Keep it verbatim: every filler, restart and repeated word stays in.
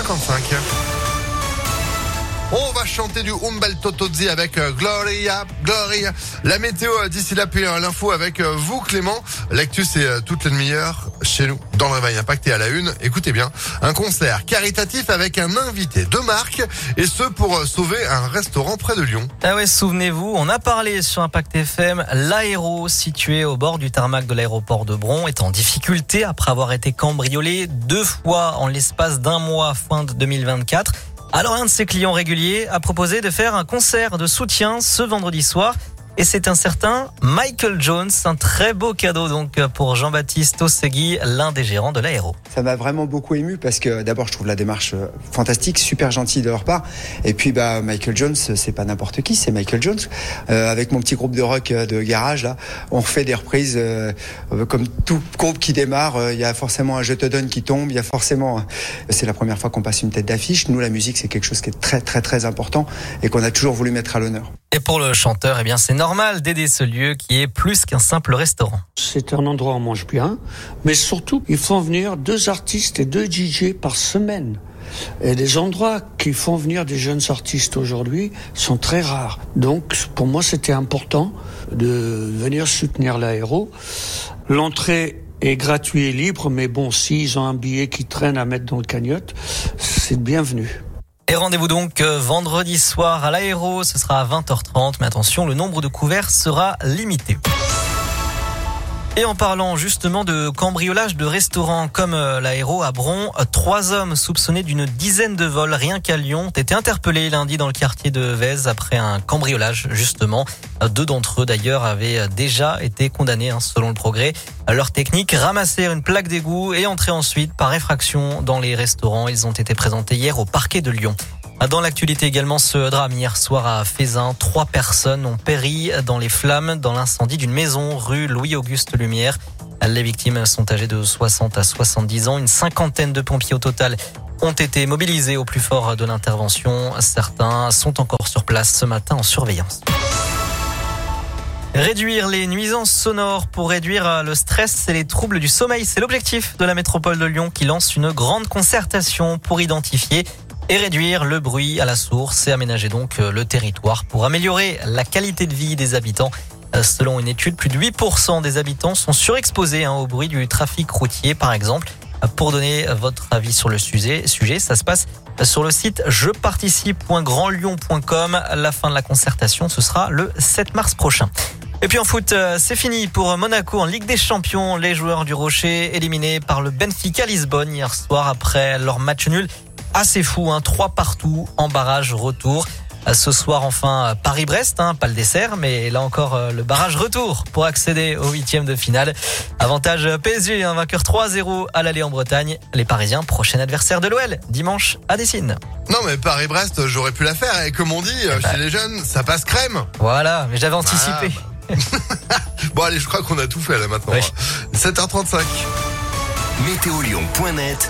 cinquante-cinq. On va chanter du Umberto Tozzi avec euh, Gloria, Gloria. La météo euh, d'ici là, puis euh, l'info avec euh, vous Clément. L'actu c'est euh, toute la demi-heure chez nous dans le Réveil Impacté à la une. Écoutez bien, un concert caritatif avec un invité de marque et ce pour euh, sauver un restaurant près de Lyon. Ah ouais, souvenez-vous, on a parlé sur Impact F M, l'Aéro situé au bord du tarmac de l'aéroport de Bron est en difficulté après avoir été cambriolé deux fois en l'espace d'un mois fin de deux mille vingt-quatre. Alors un de ses clients réguliers a proposé de faire un concert de soutien ce vendredi soir. Et c'est un certain Michael Jones, un très beau cadeau donc pour Jean-Baptiste Ossegui, l'un des gérants de l'Aéro. Ça m'a vraiment beaucoup ému parce que d'abord je trouve la démarche fantastique, super gentille de leur part. Et puis bah Michael Jones, c'est pas n'importe qui, c'est Michael Jones. Euh, avec mon petit groupe de rock de garage là, on fait des reprises euh, comme tout groupe qui démarre. Il euh, y a forcément un Je te donne qui tombe, il y a forcément. C'est la première fois qu'on passe une tête d'affiche. Nous la musique c'est quelque chose qui est très très très important et qu'on a toujours voulu mettre à l'honneur. Et pour le chanteur, eh bien c'est normal d'aider ce lieu qui est plus qu'un simple restaurant. C'est un endroit où on mange bien, mais surtout, ils font venir deux artistes et deux D J par semaine. Et les endroits qui font venir des jeunes artistes aujourd'hui sont très rares. Donc, pour moi, c'était important de venir soutenir l'Aéro. L'entrée est gratuite et libre, mais bon, s'ils ont un billet qui traîne à mettre dans le cagnotte, c'est bienvenu. Et rendez-vous donc vendredi soir à l'Aéro, ce sera à vingt heures trente, mais attention, le nombre de couverts sera limité. Et en parlant justement de cambriolage de restaurants comme l'Aéro à Bron, trois hommes soupçonnés d'une dizaine de vols rien qu'à Lyon ont été interpellés lundi dans le quartier de Vèze après un cambriolage justement. Deux d'entre eux d'ailleurs avaient déjà été condamnés hein, selon le Progrès. Leur technique, ramasser une plaque d'égout et entrer ensuite par effraction dans les restaurants. Ils ont été présentés hier au parquet de Lyon. Dans l'actualité également, ce drame hier soir à Fézin. Trois personnes ont péri dans les flammes dans l'incendie d'une maison rue Louis-Auguste Lumière. Les victimes sont âgées de soixante à soixante-dix ans. Une cinquantaine de pompiers au total ont été mobilisés au plus fort de l'intervention. Certains sont encore sur place ce matin en surveillance. Réduire les nuisances sonores pour réduire le stress et les troubles du sommeil, c'est l'objectif de la métropole de Lyon qui lance une grande concertation pour identifier et réduire le bruit à la source et aménager donc le territoire pour améliorer la qualité de vie des habitants. Selon une étude, plus de huit pour cent des habitants sont surexposés hein, au bruit du trafic routier par exemple. Pour donner votre avis sur le sujet, sujet, ça se passe sur le site je participe point grand lyon point com. La fin de la concertation, ce sera le sept mars prochain. Et puis en foot, c'est fini pour Monaco en Ligue des Champions. Les joueurs du Rocher éliminés par le Benfica Lisbonne hier soir après leur match nul. Assez fou, hein, trois partout en barrage retour. Ce soir, enfin, Paris-Brest, hein, pas le dessert, mais là encore, le barrage retour pour accéder au huitième de finale. Avantage P S G, un vainqueur trois à zéro à l'aller en Bretagne. Les Parisiens, prochain adversaire de l'O L, dimanche à Dessine. Non mais Paris-Brest, j'aurais pu la faire. Et comme on dit, eh bah, chez les jeunes, ça passe crème. Voilà, mais j'avais anticipé. Voilà. Bon allez, je crois qu'on a tout fait là maintenant. Oui. sept heures trente-cinq. météo lyon point net